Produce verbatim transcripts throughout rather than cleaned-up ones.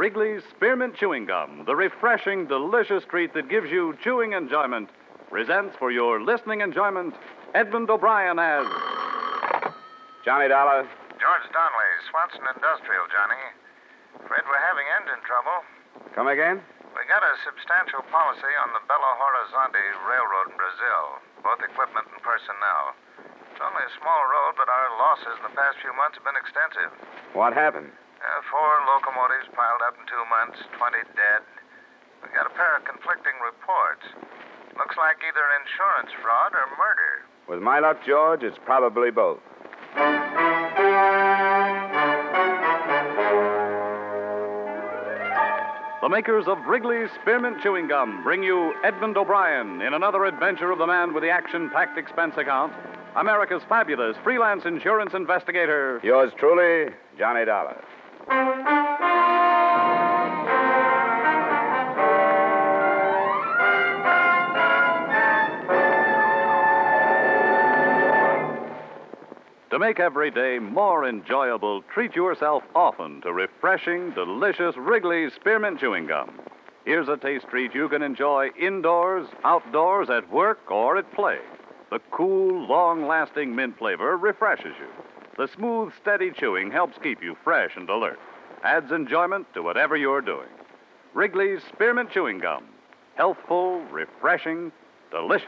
Wrigley's Spearmint Chewing Gum, the refreshing, delicious treat that gives you chewing enjoyment, presents for your listening enjoyment Edmund O'Brien as Johnny Dollar. George Donnelly, Swanson Industrial, Johnny. Afraid we're having engine trouble. Come again? We got a substantial policy on the Belo Horizonte Railroad in Brazil, both equipment and personnel. It's only a small road, but our losses in the past few months have been extensive. What happened? Uh, four locomotives piled up in two months, twenty dead. We got a pair of conflicting reports. Looks like either insurance fraud or murder. With my luck, George, it's probably both. the makers of Wrigley's Spearmint Chewing Gum bring you Edmund O'Brien in another adventure of the man with the action-packed expense account, America's fabulous freelance insurance investigator. Yours truly, Johnny Dollar. To make every day more enjoyable, treat yourself often to refreshing, delicious Wrigley's Spearmint Chewing Gum. Here's a taste treat you can enjoy indoors, outdoors, at work, or at play. The cool, long-lasting mint flavor refreshes you. The smooth, steady chewing helps keep you fresh and alert. Adds enjoyment to whatever you're doing. Wrigley's Spearmint Chewing Gum. Healthful, refreshing, delicious.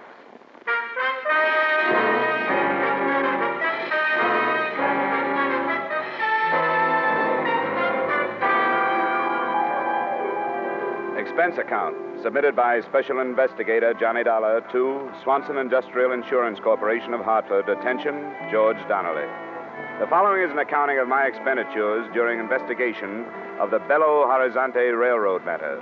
Expense account submitted by Special Investigator Johnny Dollar to Swanson Industrial Insurance Corporation of Hartford. Attention, George Donnelly. The following is an accounting of my expenditures during investigation of the Belo Horizonte Railroad matter.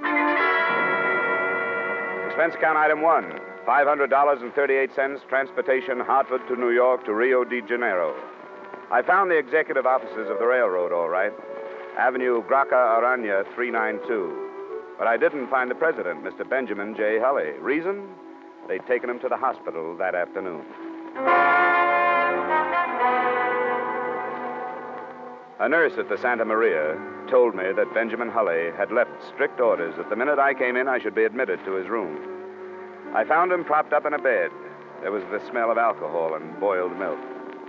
Expense account item one, five hundred dollars and thirty-eight cents, transportation Hartford to New York to Rio de Janeiro. I found the executive offices of the railroad, all right. Avenue Graca Arana, three ninety-two. But I didn't find the president, Mister Benjamin J. Hulley. Reason? They'd taken him to the hospital that afternoon. A nurse at the Santa Maria told me that Benjamin Hulley had left strict orders that the minute I came in, I should be admitted to his room. I found him propped up in a bed. There was the smell of alcohol and boiled milk.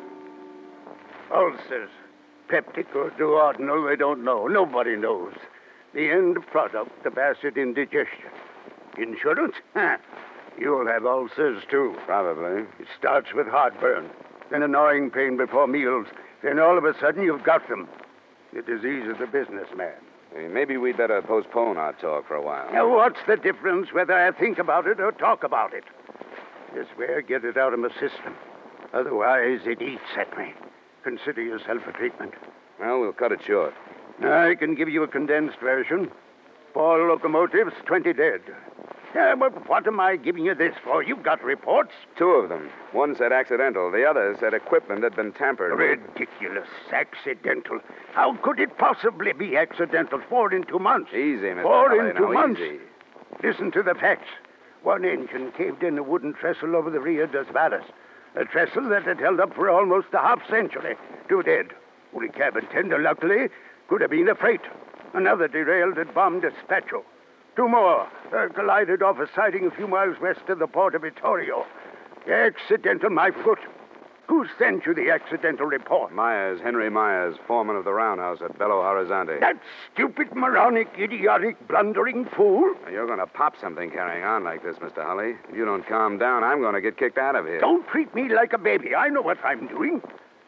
Ulcers. Peptic or duodenal, they don't know. Nobody knows. The end product of acid indigestion. Insurance? Huh. You'll have ulcers, too. Probably. It starts with heartburn, then annoying pain before meals, then all of a sudden you've got them. The disease of the businessman. Hey, maybe we'd better postpone our talk for a while. Now, what's the difference whether I think about it or talk about it? This way I get it out of my system. Otherwise, it eats at me. Consider yourself a treatment. Well, we'll cut it short. I can give you a condensed version. Four locomotives, twenty dead. Yeah, but what am I giving you this for? You've got reports. Two of them. One said accidental. The other said equipment had been tampered with. Ridiculous. Accidental. How could it possibly be accidental? Four in two months. Easy, Mister Four Hulley, in two now, months. Easy. Listen to the facts. One engine caved in a wooden trestle over the Rio dos Varas. A trestle that had held up for almost a half century. Two dead. Only cabin tender, luckily. Could have been a freight. Another derailed at Bom Despacho. Two more uh, collided off a siding a few miles west of the port of Vittorio. Accidental, my foot. Who sent you the accidental report? Myers, Henry Myers, foreman of the roundhouse at Belo Horizonte. That stupid, moronic, idiotic, blundering fool? Now, you're going to pop something carrying on like this, Mister Hulley. If you don't calm down, I'm going to get kicked out of here. Don't treat me like a baby. I know what I'm doing.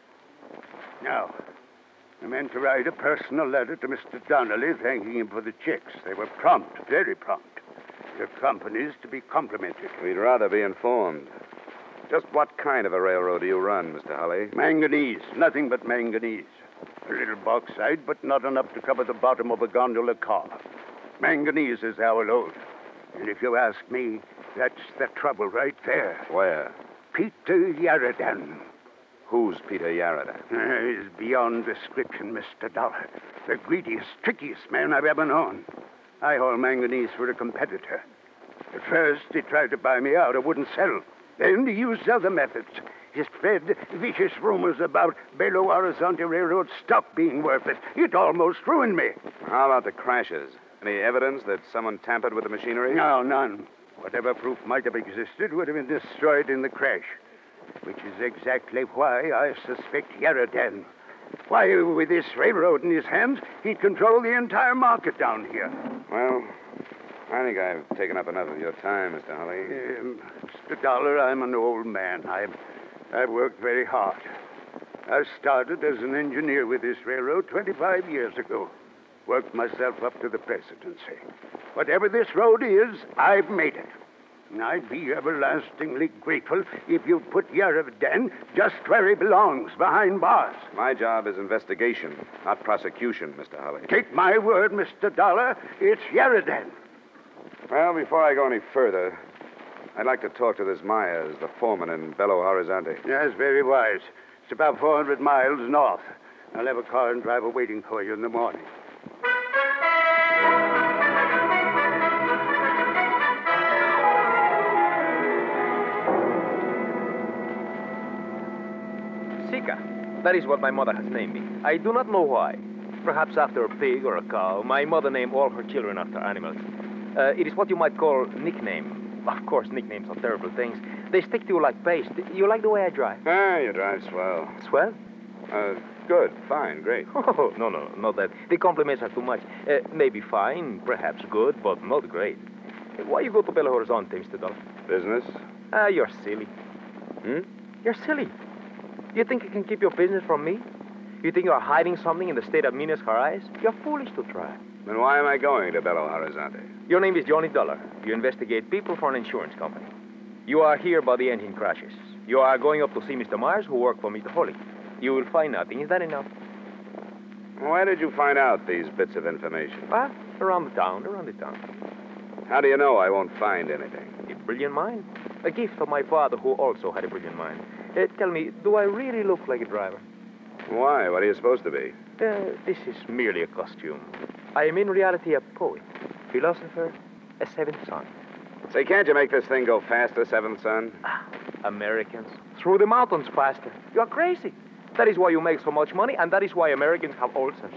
Now, I meant to write a personal letter to Mister Donnelly thanking him for the checks. They were prompt, very prompt. Your company's to be complimented. We'd rather be informed. Just what kind of a railroad do you run, Mister Hulley? Manganese. Nothing but manganese. A little bauxite, but not enough to cover the bottom of a gondola car. Manganese is our load. And if you ask me, that's the trouble right there. Where? Peter Yaradan. Who's Peter Yarada? Uh, he's beyond description, Mister Dollar. The greediest, trickiest man I've ever known. I haul manganese for a competitor. At first, he tried to buy me out. I wouldn't sell. Then he used other methods. He spread vicious rumors about Belo Horizonte Railroad stock being worthless. It almost ruined me. How about the crashes? Any evidence that someone tampered with the machinery? No, none. Whatever proof might have existed would have been destroyed in the crash, which is exactly why I suspect Yaradan. Why, with this railroad in his hands, he'd control the entire market down here. Well, I think I've taken up enough of your time, Mister Holly. Um, Mister Dollar, I'm an old man. I've, I've worked very hard. I started as an engineer with this railroad twenty-five years ago. Worked myself up to the presidency. Whatever this road is, I've made it. And I'd be everlastingly grateful if you'd put Yaradan just where he belongs, behind bars. My job is investigation, not prosecution, Mister Holly. Take my word, Mister Dollar, it's Yaradan. Well, before I go any further, I'd like to talk to this Myers, the foreman in Belo Horizonte. Yes, very wise. It's about four hundred miles north. I'll have a car and driver waiting for you in the morning. Sika. That is what my mother has named me. I do not know why. Perhaps after a pig or a cow. My mother named all her children after animals. Uh, it is what you might call nickname. Of course, nicknames are terrible things. They stick to you like paste. You like the way I drive? Ah, you drive swell. Swell? Uh, good, fine, great. Oh, no, no, not that. The compliments are too much. Uh, maybe fine, perhaps good, but not great. Why you go to Belo Horizonte, Mister Dollar? Business? Ah, you're silly. Hmm? You're silly. You think you can keep your business from me? You think you're hiding something in the state of Minas Gerais? You're foolish to try. Then why am I going to Belo Horizonte? Your name is Johnny Dollar. You investigate people for an insurance company. You are here by the engine crashes. You are going up to see Mister Myers, who worked for Mister Holly. You will find nothing. Is that enough? Why did you find out these bits of information? Ah, around the town, around the town. How do you know I won't find anything? A brilliant mind. A gift of my father, who also had a brilliant mind. Uh, tell me, do I really look like a driver? Why? What are you supposed to be? Uh, this is merely a costume. I am in reality a poet, philosopher, a seventh son. Say, can't you make this thing go faster, seventh son? Ah, Americans. Through the mountains faster. You're crazy. That is why you make so much money, and that is why Americans have ulcers.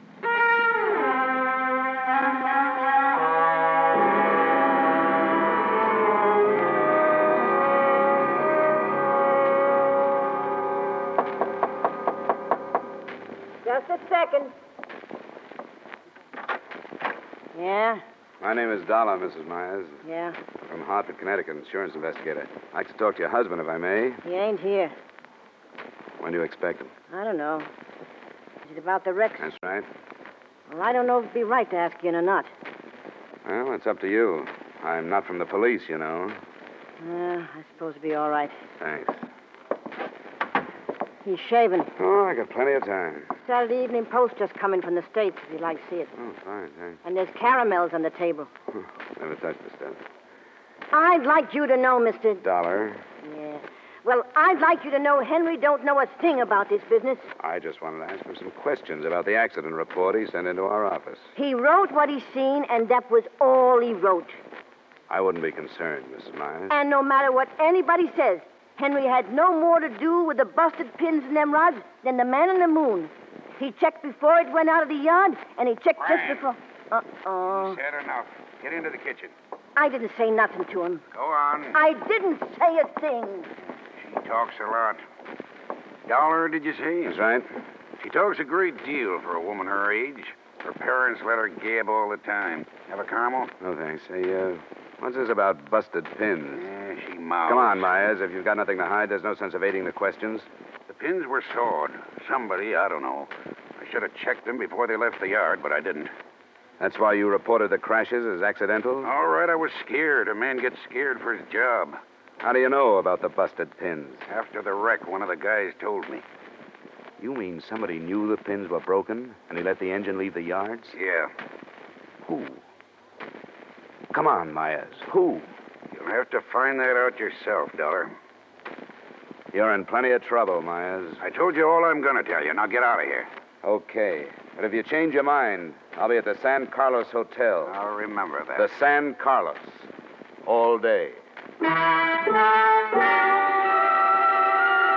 Just a second. Yeah? My name is Dollar, Missus Myers. Yeah. From Hartford, Connecticut, insurance investigator. I'd like to talk to your husband, if I may. He ain't here. When do you expect him? I don't know. Is it about the wrecks? That's right. Well, I don't know if it'd be right to ask you in or not. Well, it's up to you. I'm not from the police, you know. Uh, I suppose it'd be all right. Thanks. He's shaving. Oh, I got plenty of time. Saturday Evening Post just coming from the States, if you'd like to see it. Oh, fine, thanks. And there's caramels on the table. Never touched the stuff. I'd like you to know, Mister Dollar. Yeah. Well, I'd like you to know Henry don't know a thing about this business. I just wanted to ask him some questions about the accident report he sent into our office. He wrote what he's seen, and that was all he wrote. I wouldn't be concerned, Missus Myers. And no matter what anybody says, Henry had no more to do with the busted pins in them rods than the man in the moon. He checked before it went out of the yard, and he checked Ryan. just before... Uh-oh. Said enough. Get into the kitchen. I didn't say nothing to him. Go on. I didn't say a thing. She talks a lot. Dollar, did you say? That's right. She talks a great deal for a woman her age. Her parents let her gab all the time. Have a caramel? No, thanks. Say, uh, what's this about busted pins? Yeah, she mouths. Come on, Myers. If you've got nothing to hide, there's no sense evading the questions. The pins were sawed. Somebody, I don't know. I should have checked them before they left the yard, but I didn't. That's why you reported the crashes as accidental? All right, I was scared. A man gets scared for his job. How do you know about the busted pins? After the wreck, one of the guys told me. You mean somebody knew the pins were broken, and he let the engine leave the yards? Yeah. Who? Come on, Myers. Who? You'll have to find that out yourself, Dollar. You're in plenty of trouble, Myers. I told you all I'm going to tell you. Now get out of here. Okay. But if you change your mind, I'll be at the San Carlos Hotel. I'll remember that. The San Carlos. All day.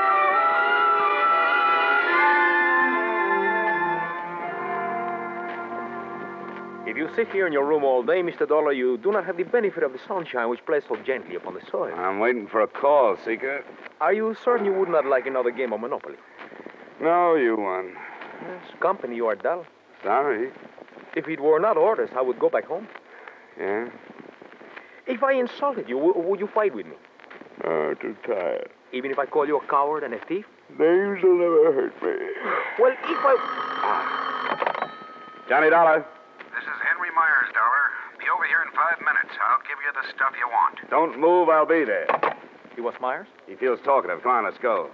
If you sit here in your room all day, Mister Dollar, you do not have the benefit of the sunshine which plays so gently upon the soil. I'm waiting for a call, Seeker. Are you certain you would not like another game of Monopoly? No, you won. Yes, company, you are dull. Sorry. If it were not orders, I would go back home. Yeah? If I insulted you, w- would you fight with me? Oh, too tired. Even if I call you a coward and a thief? Names will never hurt me. Well, if I... Johnny Dollar. This is Henry Myers, Dollar. Be over here in five minutes. I'll give you the stuff you want. Don't move, I'll be there. He was Myers? He feels talkative. Come on, let's go.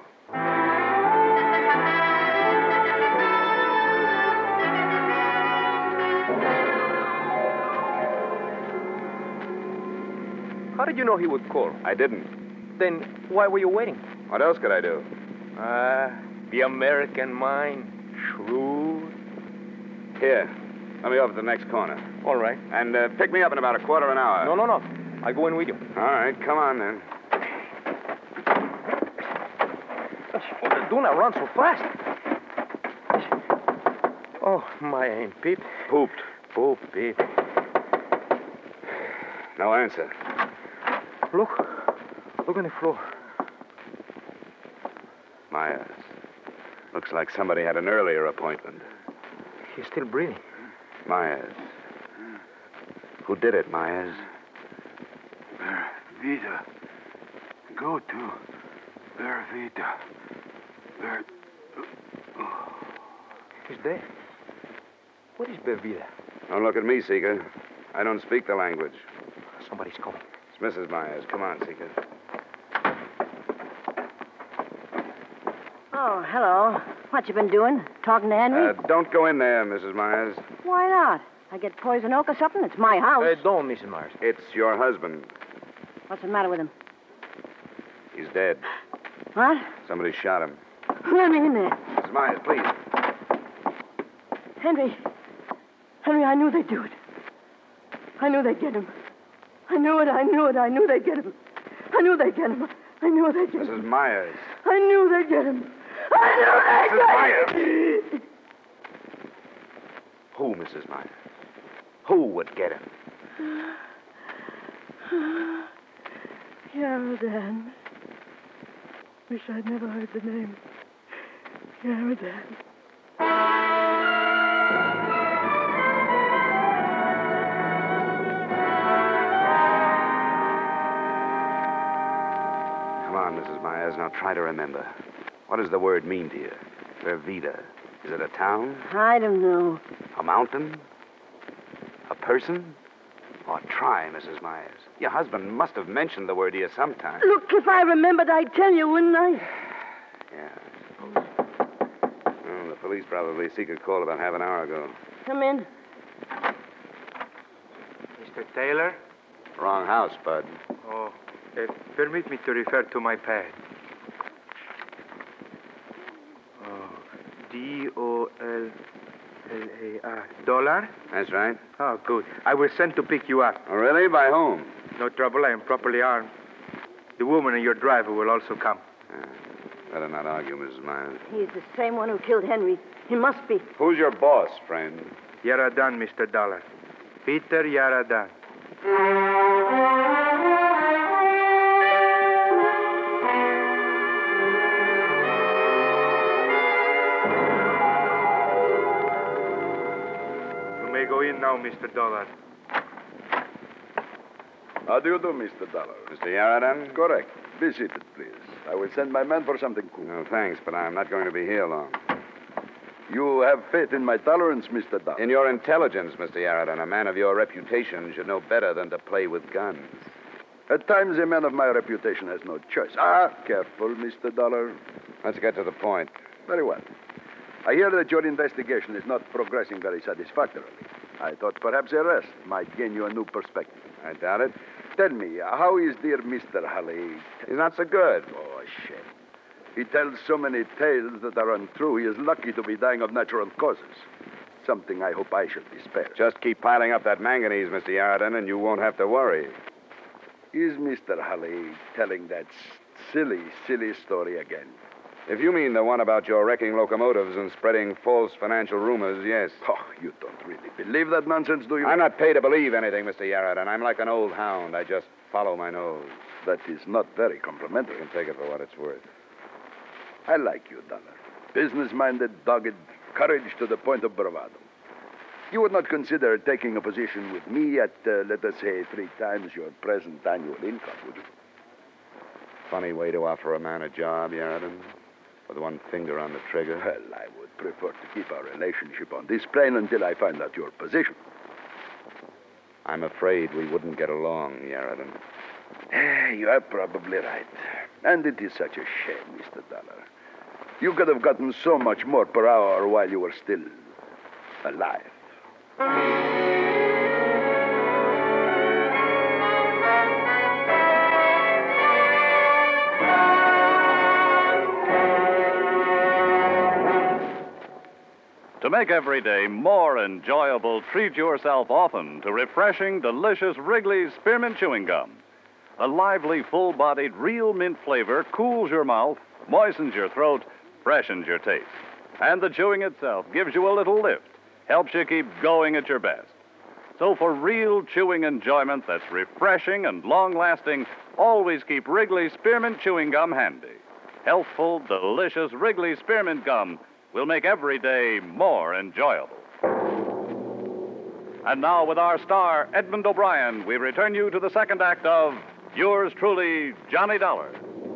How did you know he would call? I didn't. Then why were you waiting? What else could I do? Ah, the American mind. Shrewd. Here. Let me over to the next corner. All right. And uh, pick me up in about a quarter of an hour. No, no, no. I go in with you. All right, come on then. Do not run so fast. Oh, my ain't Pete. Pooped. Poop, Pete. No answer. Look. Look on the floor. Myers. Looks like somebody had an earlier appointment. He's still breathing. Myers. Who did it, Myers? Vida. Go to Ver Vida. Ver... He's dead. What is Bevida? Don't look at me, Seeker. I don't speak the language. Somebody's coming. It's Missus Myers. Come on, Seeker. Oh, hello. What you been doing? Talking to Henry? Uh, don't go in there, Missus Myers. Why not? I get poison oak or something? It's my house. Uh, don't, Missus Myers. It's your husband. What's the matter with him? He's dead. What? Somebody shot him. Let me in there. Missus Myers, please. Henry. Henry, I knew they'd do it. I knew they'd get him. I knew it, I knew it, I knew they'd get him. I knew they'd get him. I knew they'd get him. Missus Myers. I knew they'd get him. I knew they'd Missus Myers. Who, Missus Myers? Who would get him? Yaradan. Wish I'd never heard the name. Yaradan. Come on, Missus Myers. Now try to remember. What does the word mean to you? Vervida. Is it a town? I don't know. A mountain? A person? Oh, try, Missus Myers. Your husband must have mentioned the word to you sometime. Look, if I remembered, I'd tell you, wouldn't I? Yeah, I suppose. Well, the police probably seek a call about half an hour ago. Come in. Mister Taylor? Wrong house, Bud. Oh, uh, permit me to refer to my pad. Oh, D O L L A R. Dollar? That's right. Oh, good. I was sent to pick you up. Oh, really? By whom? No trouble. I am properly armed. The woman and your driver will also come. Uh, better not argue, Missus Myers. He's the same one who killed Henry. He must be. Who's your boss, friend? Yaradan, Mister Dollar. Peter Yaradan. You may go in now, Mister Dollar. How do you do, Mister Dollar? Mister Yaradan? Correct. Be seated, please. I will send my man for something cool. No, thanks, but I'm not going to be here long. You have faith in my tolerance, Mister Dollar? In your intelligence, Mister Yaradan, a man of your reputation should know better than to play with guns. At times, a man of my reputation has no choice. Ah, careful, Mister Dollar. Let's get to the point. Very well. I hear that your investigation is not progressing very satisfactorily. I thought perhaps arrest might gain you a new perspective. I doubt it. Tell me, how is dear Mister Halley? He's not so good. Oh, shame. He tells so many tales that are untrue, he is lucky to be dying of natural causes. Something I hope I should be spared. Just keep piling up that manganese, Mister Yaradan, and you won't have to worry. Is Mister Halley telling that silly, silly story again? If you mean the one about your wrecking locomotives and spreading false financial rumors, yes. Oh, you don't really believe that nonsense, do you? I'm not paid to believe anything, Mister Yarradin. I'm like an old hound. I just follow my nose. That is not very complimentary. You can take it for what it's worth. I like you, Dollar. Business-minded, dogged, courage to the point of bravado. You would not consider taking a position with me at, uh, let us say, three times your present annual income, would you? Funny way to offer a man a job, Yarradin. With one finger on the trigger. Well, I would prefer to keep our relationship on this plane until I find out your position. I'm afraid we wouldn't get along, Yarradin. You are probably right. And it is such a shame, Mister Dollar. You could have gotten so much more per hour while you were still alive. To make every day more enjoyable, treat yourself often to refreshing, delicious Wrigley's Spearmint Chewing Gum. A lively, full-bodied, real mint flavor cools your mouth, moistens your throat, freshens your taste. And the chewing itself gives you a little lift, helps you keep going at your best. So for real chewing enjoyment that's refreshing and long-lasting, always keep Wrigley's Spearmint Chewing Gum handy. Healthful, delicious Wrigley's Spearmint Gum will make every day more enjoyable. And now, with our star, Edmund O'Brien, we return you to the second act of Yours Truly, Johnny Dollar.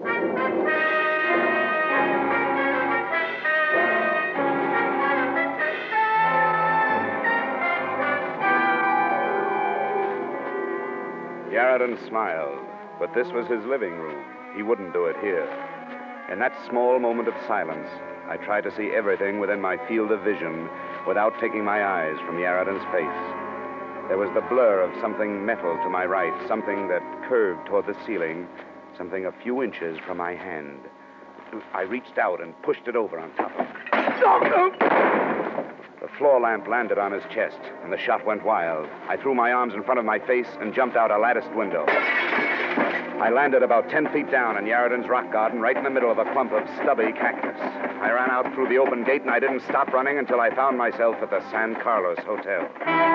Yarradin smiled, but this was his living room. He wouldn't do it here. In that small moment of silence, I tried to see everything within my field of vision without taking my eyes from Yarradin's face. There was the blur of something metal to my right, something that curved toward the ceiling, something a few inches from my hand. I reached out and pushed it over on top of him. The floor lamp landed on his chest, and the shot went wild. I threw my arms in front of my face and jumped out a latticed window. I landed about ten feet down in Yarradin's rock garden, right in the middle of a clump of stubby cactus. I ran out through the open gate, and I didn't stop running until I found myself at the San Carlos Hotel.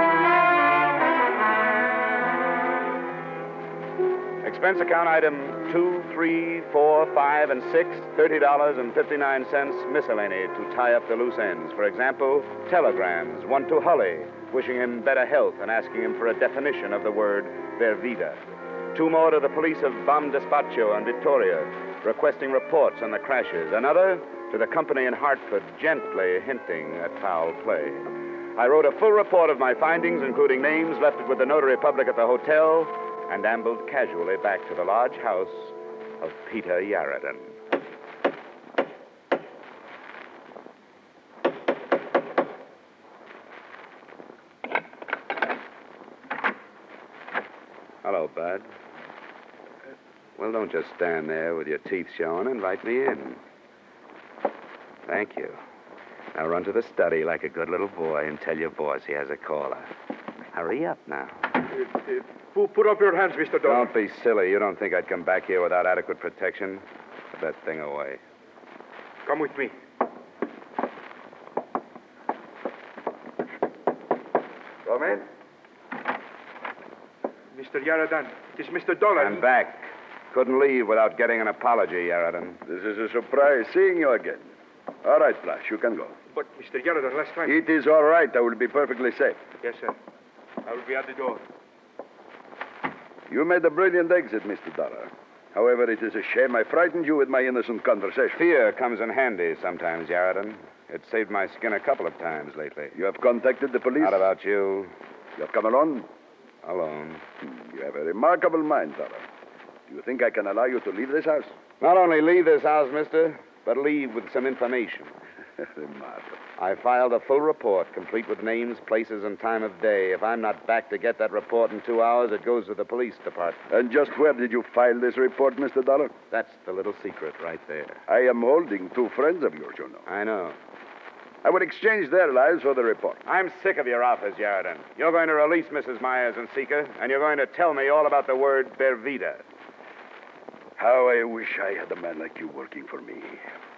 Expense account item two, three, four, five, and six, thirty dollars and fifty-nine cents miscellany to tie up the loose ends. For example, telegrams, one to Hully, wishing him better health and asking him for a definition of the word Vervida. Two more to the police of Bam Despacho and Victoria, requesting reports on the crashes. Another to the company in Hartford, gently hinting at foul play. I wrote a full report of my findings, including names, left it with the notary public at the hotel, and ambled casually back to the large house of Peter Yarradin. Hello, Bud. Well, don't just stand there with your teeth showing. Invite me in. Thank you. Now run to the study like a good little boy and tell your boss he has a caller. Hurry up now. Uh, uh, put up your hands, Mister Dollar. Don't be silly. You don't think I'd come back here without adequate protection? Put that thing away. Come with me. Come in. Mister Yarradin, it is Mister Dollar. I'm back. Couldn't leave without getting an apology, Yarradin. This is a surprise seeing you again. All right, Flash, you can go. But, Mister Yarradin, last time... It is all right. I will be perfectly safe. Yes, sir. I will be at the door. You made a brilliant exit, Mister Dollar. However, it is a shame I frightened you with my innocent conversation. Fear comes in handy sometimes, Yarradin. It saved my skin a couple of times lately. You have contacted the police? Not about you. You have come alone? Alone. Hmm, you have a remarkable mind, Dollar. Do you think I can allow you to leave this house? Not only leave this house, mister, but leave with some information. Remarkable. I filed a full report, complete with names, places, and time of day. If I'm not back to get that report in two hours, it goes to the police department. And just where did you file this report, Mister Dollar? That's the little secret right there. I am holding two friends of yours, you know. I know. I would exchange their lives for the report. I'm sick of your office, Yarradin. You're going to release Missus Myers and Seeker, and you're going to tell me all about the word Bervida. How I wish I had a man like you working for me.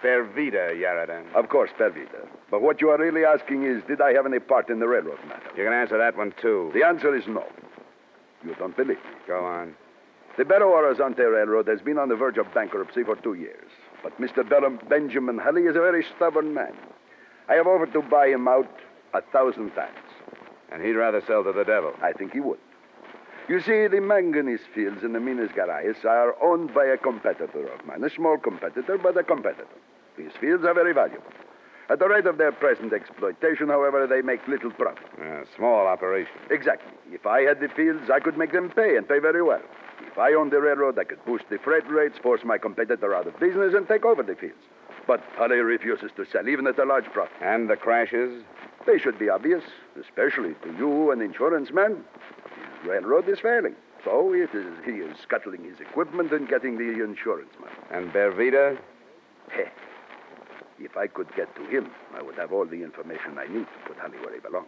Pervita, Yaradan. Of course, Pervita. But what you are really asking is, did I have any part in the railroad matter? You can answer that one, too. The answer is no. You don't believe me. Go on. The Belo Horizonte Railroad has been on the verge of bankruptcy for two years. But Mister Bellum, Benjamin Hulley is a very stubborn man. I have offered to buy him out a thousand times. And he'd rather sell to the devil. I think he would. You see, the manganese fields in the Minas Gerais are owned by a competitor of mine. A small competitor, but a competitor. These fields are very valuable. At the rate of their present exploitation, however, they make little profit. Uh, small operation. Exactly. If I had the fields, I could make them pay, and pay very well. If I owned the railroad, I could boost the freight rates, force my competitor out of business, and take over the fields. But Hulley refuses to sell, even at a large profit. And the crashes? They should be obvious, especially to you, an insurance man. His railroad is failing. So it is, he is scuttling his equipment and getting the insurance money. And Bervita? Heh. If I could get to him, I would have all the information I need to put Hulley where he belongs.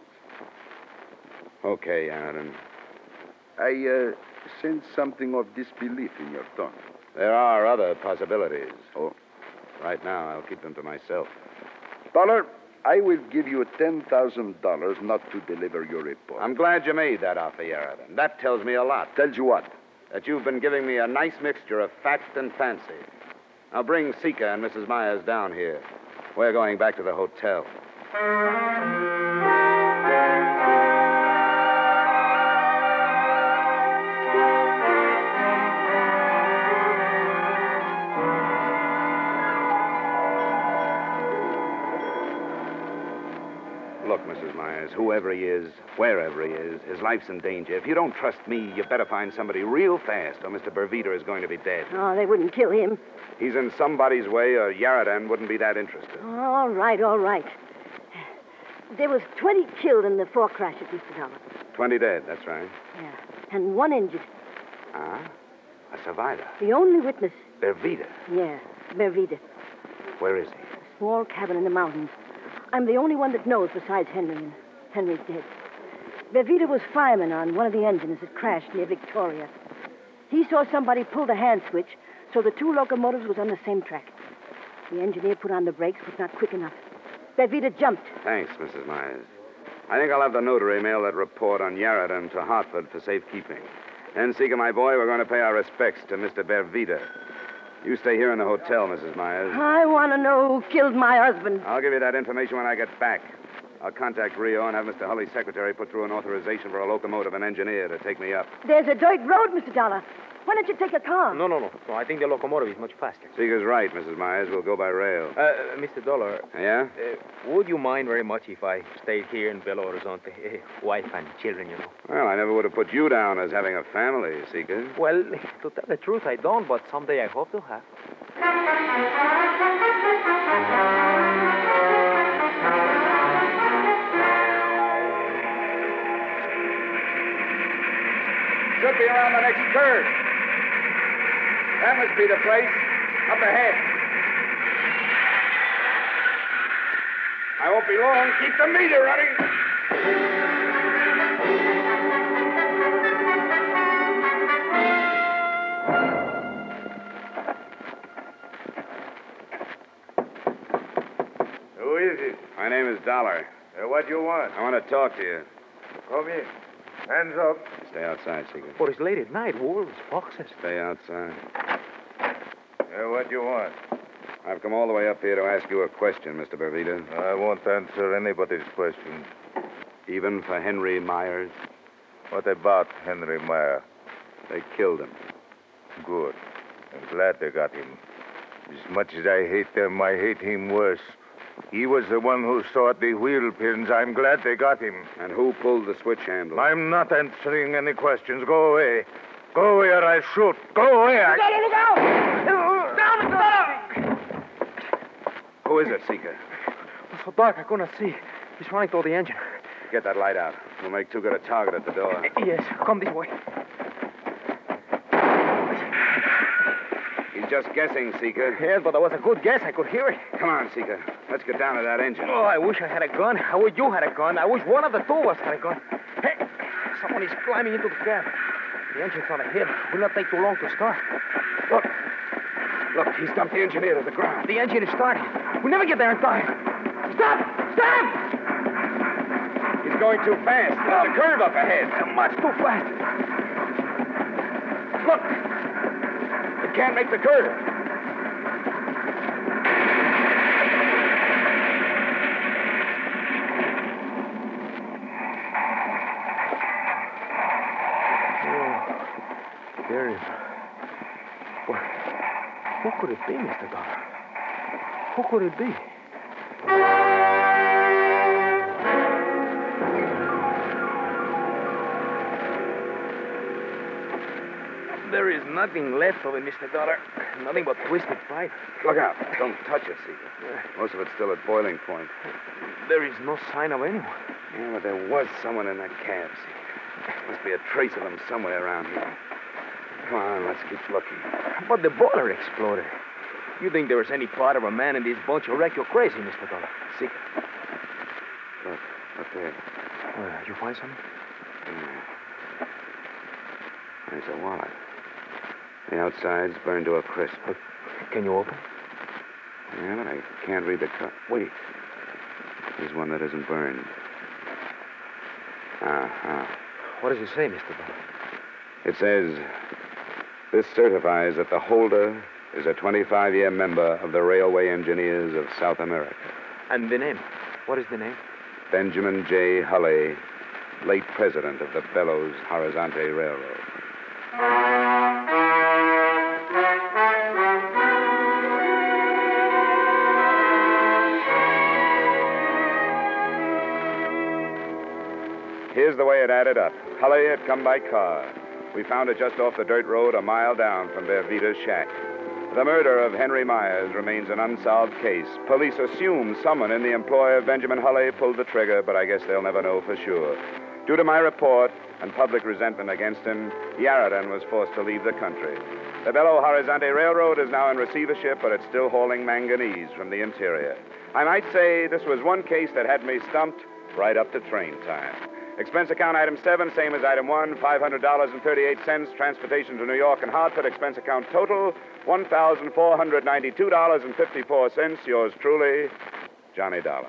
Okay, Aaron. I uh, sense something of disbelief in your tone. There are other possibilities. Oh? Right now, I'll keep them to myself. Dollar, I will give you ten thousand dollars not to deliver your report. I'm glad you made that offer, Yaradan. That tells me a lot. Tells you what? That you've been giving me a nice mixture of fact and fancy. Now bring Sika and Missus Myers down here. We're going back to the hotel. Look, Missus Myers, whoever he is, wherever he is, his life's in danger. If you don't trust me, you better find somebody real fast, or Mister Bervita is going to be dead. Oh, they wouldn't kill him. He's in somebody's way, or Yaradan wouldn't be that interested. All right, all right. There was twenty killed in the four crashes, Mister Dollar. Twenty dead, that's right. Yeah, and one injured. Ah? A survivor. The only witness. Bervita. Yeah, Bervita. Where is he? A small cabin in the mountains. I'm the only one that knows besides Henry, and Henry's dead. Bervita was fireman on one of the engines that crashed near Victoria. He saw somebody pull the hand switch, so the two locomotives was on the same track. The engineer put on the brakes, but not quick enough. Bervita jumped. Thanks, Missus Myers. I think I'll have the notary mail that report on Yaradan to Hartford for safekeeping. Then, Sika, my boy, we're going to pay our respects to Mister Bervita. You stay here in the hotel, Missus Myers. I want to know who killed my husband. I'll give you that information when I get back. I'll contact Rio and have Mister Hulley's secretary put through an authorization for a locomotive and engineer to take me up. There's a dirt road, Mister Dollar. Why don't you take a car? No, no, no. No, I think the locomotive is much faster. Sika's right, Missus Myers. We'll go by rail. Uh, Mister Dollar. Yeah? Uh, would you mind very much if I stayed here in Belo Horizonte? Uh, wife and children, you know. Well, I never would have put you down as having a family, Sika. Well, to tell the truth, I don't, but someday I hope to have. Should be around the next curve. That must be the place. Up ahead. I won't be long. Keep the meter running. Who is it? My name is Dollar. Uh, what you want? I want to talk to you. Come in. Hands up. Stay outside, Sika. For it's late at night. Wolves, foxes. Stay outside. Uh, what you want? I've come all the way up here to ask you a question, Mister Bervita. I won't answer anybody's questions. Even for Henry Myers? What about Henry Meyer? They killed him. Good. I'm glad they got him. As much as I hate them, I hate him worse. He was the one who sought the wheel pins. I'm glad they got him. And who pulled the switch handle? I'm not answering any questions. Go away. Go away or I shoot. Go away. I... Look out! Down, down! Who is it, Sika? It's so dark I couldn't see. He's running toward the engine. Get that light out. We'll make too good a target at the door. Yes, come this way. He's just guessing, Sika. Yes, but that was a good guess. I could hear it. Come on, Sika. Let's get down to that engine. Oh, I wish I had a gun. I wish you had a gun. I wish one of the two of us had a gun. Hey, someone is climbing into the cab. The engine's on ahead. Will not take too long to start. Look. Look, he's dumped the engineer to the ground. The engine is starting. We'll never get there in time. Stop! Stop! He's going too fast. There's a curve up ahead. Much too fast. Look! It can't make the curve. There is. What? Who could it be, Mister Dollar? Who could it be? There is nothing left of it, Mister Dollar. Nothing but twisted pipe. Look out. Don't touch it, Seeger. Most of it's still at boiling point. There is no sign of anyone. Yeah, but there was someone in that cab, Seeger. Must be a trace of them somewhere around here. Come on, let's keep looking. But the boiler exploded. You think there is any part of a man in this bunch who wreck you're crazy, Mister Dollar. Seeger. Look, up there. Uh, you find something? Yeah. There's a wallet. The outside's burned to a crisp. Uh, can you open? Yeah, but I can't read the cut. Wait. There's one that isn't burned. Uh-huh. What does it say, Mister Dollar? It says, this certifies that the holder is a twenty-five-year member of the Railway Engineers of South America. And the name? What is the name? Benjamin J. Hulley, late president of the Bellows Horizonte Railroad. Here's the way it added up. Hulley had come by car. We found it just off the dirt road a mile down from Vervita's shack. The murder of Henry Myers remains an unsolved case. Police assume someone in the employ of Benjamin Hulley pulled the trigger, but I guess they'll never know for sure. Due to my report and public resentment against him, Yarradan was forced to leave the country. The Belo Horizonte Railroad is now in receivership, but it's still hauling manganese from the interior. I might say this was one case that had me stumped right up to train time. Expense account item seven, same as item one, five hundred dollars and thirty-eight cents. Transportation to New York and Hartford. Expense account total, one thousand four hundred ninety-two dollars and fifty-four cents. Yours truly, Johnny Dollar.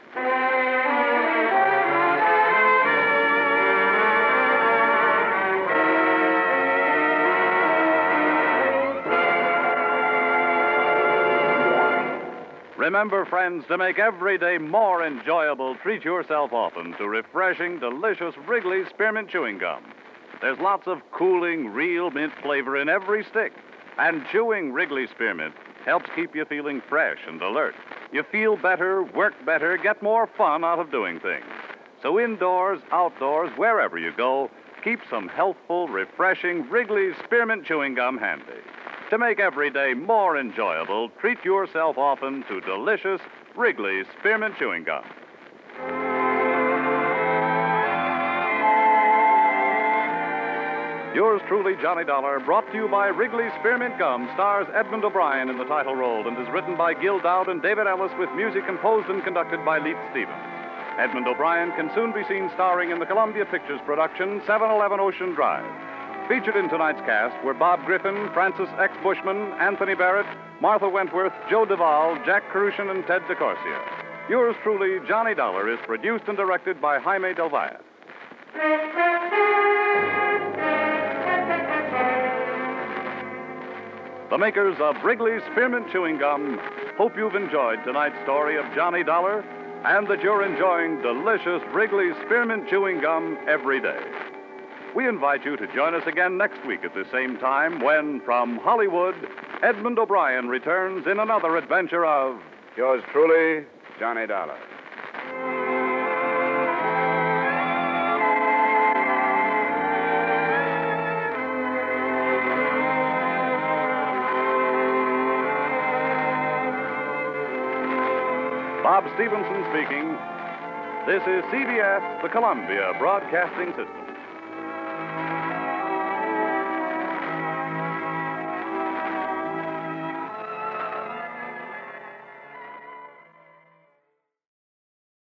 Remember, friends, to make every day more enjoyable, treat yourself often to refreshing, delicious Wrigley's Spearmint Chewing Gum. There's lots of cooling, real mint flavor in every stick. And chewing Wrigley's Spearmint helps keep you feeling fresh and alert. You feel better, work better, get more fun out of doing things. So indoors, outdoors, wherever you go, keep some healthful, refreshing Wrigley's Spearmint Chewing Gum handy. To make every day more enjoyable, treat yourself often to delicious Wrigley's Spearmint Chewing Gum. Yours truly, Johnny Dollar, brought to you by Wrigley's Spearmint Gum, stars Edmund O'Brien in the title role and is written by Gil Dowd and David Ellis with music composed and conducted by Leith Stevens. Edmund O'Brien can soon be seen starring in the Columbia Pictures production seven eleven Ocean Drive. Featured in tonight's cast were Bob Griffin, Francis X. Bushman, Anthony Barrett, Martha Wentworth, Joe Duvall, Jack Crucian, and Ted DeCorsia. Yours truly, Johnny Dollar, is produced and directed by Jaime Del Valle. The makers of Wrigley's Spearmint Chewing Gum hope you've enjoyed tonight's story of Johnny Dollar and that you're enjoying delicious Wrigley's Spearmint Chewing Gum every day. We invite you to join us again next week at the same time when, from Hollywood, Edmund O'Brien returns in another adventure of... Yours truly, Johnny Dollar. Bob Stevenson speaking. This is C B S, the Columbia Broadcasting System.